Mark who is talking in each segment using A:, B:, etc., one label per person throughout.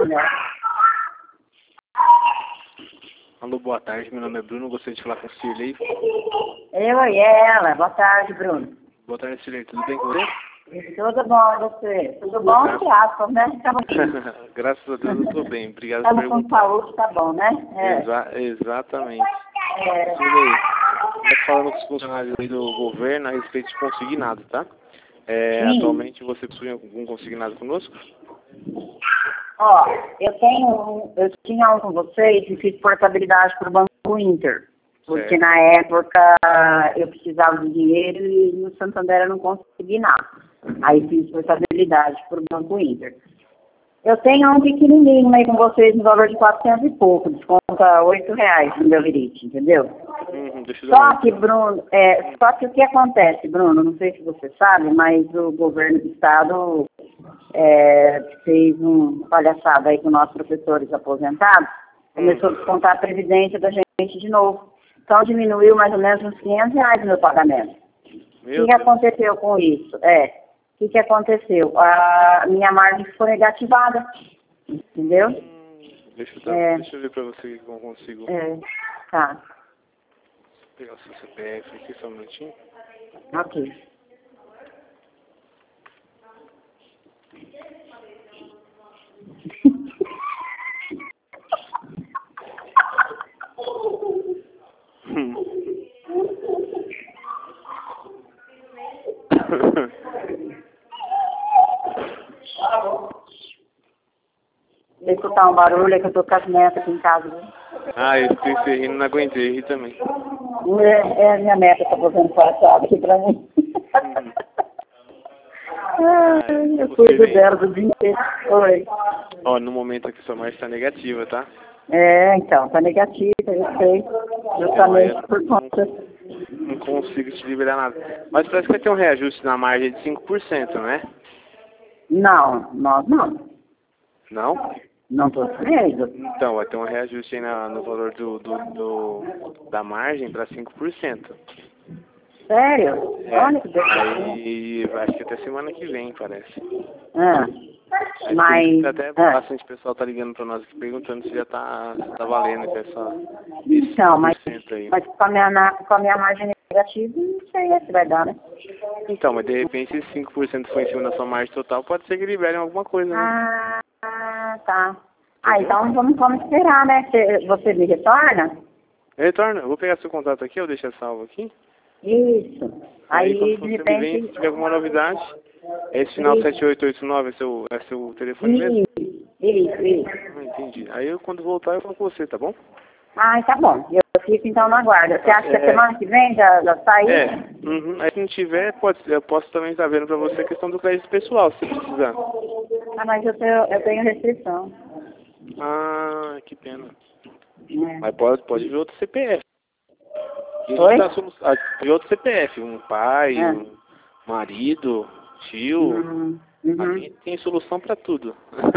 A: Alô, boa tarde, meu nome é Bruno, gostaria de falar com o Cirlei.
B: Eu e ela. Boa tarde, Bruno.
A: Boa tarde, Cirlei, tudo bem com você?
B: Tudo bom, você? Tudo bom, entre aspas, né?
A: Graças a Deus eu estou bem, obrigado por
B: Estamos com
A: perguntar.
B: saúde, tá bom, né?
A: Exatamente.
B: É.
A: Cirlei, nós falamos com os funcionários aí do governo a respeito de consignado, tá? Atualmente você possui algum consignado conosco?
B: Ó, eu tinha um com vocês e fiz portabilidade para o Banco Inter. Porque
A: Certo.
B: na época eu precisava de dinheiro e no Santander eu não consegui nada. Aí fiz portabilidade para o Banco Inter. Eu tenho um pequenininho aí com vocês no valor de 400 e pouco, desconta R$8 no meu virite, entendeu?
A: Deixa eu dar
B: Só que, Bruno, só que o que acontece, Bruno, não sei se você sabe, mas o governo do estado fez uma palhaçada aí com nossos professores aposentados, começou a descontar a previdência da gente de novo. Então diminuiu mais ou menos uns R$500 o meu pagamento. O que aconteceu com isso? O que aconteceu? A minha margem ficou negativada, entendeu?
A: Deixa eu ver pra você que eu consigo.
B: Tá.
A: Vou pegar o seu CPF aqui, só um minutinho.
B: Ok. Vou escutar um barulho, é que eu tô com as netas aqui em casa.
A: Eu escutei você rindo, não aguentei, ri também.
B: A minha neta tá fazendo passado aqui pra mim. Eu cuido dela do dia inteiro. Oi.
A: Ó, no momento aqui sua margem tá negativa, tá?
B: Então, tá negativa, eu sei. Justamente por conta.
A: Não consigo te liberar nada. Mas parece que vai ter um reajuste na margem de 5%, né?
B: Não, nós não.
A: Não?
B: Não tô sabendo.
A: Então, vai ter um reajuste aí no valor da margem para 5%.
B: Sério? Olha que delícia.
A: Aí, acho que até semana que vem, parece.
B: Mas...
A: Até bastante pessoal tá ligando para nós aqui perguntando se já tá valendo esse
B: então,
A: 5% aí.
B: Mas com a minha margem negativa, não sei se vai dar, né?
A: Então, mas de repente esse 5% foi em cima da sua margem total, pode ser que liberem alguma coisa, né?
B: Tá. Então vamos esperar, né? Você me retorna?
A: Eu retorno, eu vou pegar seu contato aqui, eu deixo salvo aqui.
B: Isso. Aí
A: quando
B: de
A: você
B: repente...
A: me vem, se tiver alguma novidade, esse final 7889 é seu telefone mesmo?
B: Isso.
A: Entendi. Aí eu, quando voltar, eu falo com você, tá bom?
B: Tá bom. Eu fico então na guarda. Você acha que a semana que vem já sai?
A: Aí se não tiver, eu posso também estar vendo pra você a questão do crédito pessoal, se precisar.
B: Mas eu tenho restrição.
A: Que pena. Mas pode ver outro CPF.
B: Oi?
A: De outro CPF, um pai, um marido, tio. Aqui tem solução para tudo.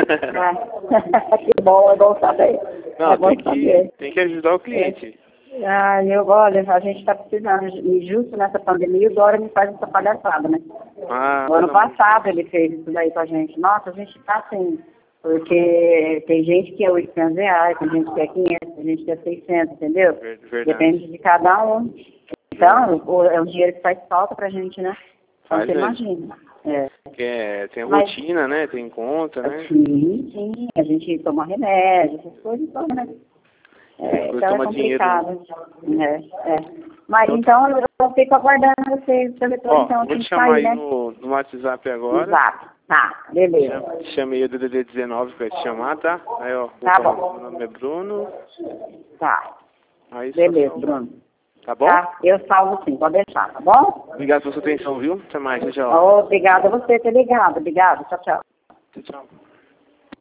B: Que bom, é bom saber.
A: Não, tem que ajudar o cliente.
B: Olha, a gente está precisando, e justo nessa pandemia, o Dória me faz essa palhaçada, né? No ano passado ele fez isso daí com a gente. Nossa, a gente está assim, porque tem gente que é R$800, tem gente que é 500, tem gente que é 600, entendeu?
A: Verdade.
B: Depende de cada um. Então, é um dinheiro que faz falta pra gente, né? Então, você imagina.
A: Tem rotina, né? Tem conta, né?
B: Sim. A gente toma remédio, essas coisas todas, né? Então é complicado. Mas então eu fico aguardando você, seu retorno. Então,
A: vou te chamar aí no WhatsApp agora.
B: Tá, beleza.
A: Chamei o DDD 19 pra te chamar, tá? Aí, ó,
B: tá bom.
A: Meu nome é Bruno.
B: Tá.
A: Aí,
B: beleza, Bruno.
A: Tá bom?
B: Tá, eu salvo sim, pode deixar, tá bom?
A: Obrigado pela sua atenção, viu? Até mais, tchau.
B: Obrigada a você ter ligado. Obrigado, tchau.
A: Tchau.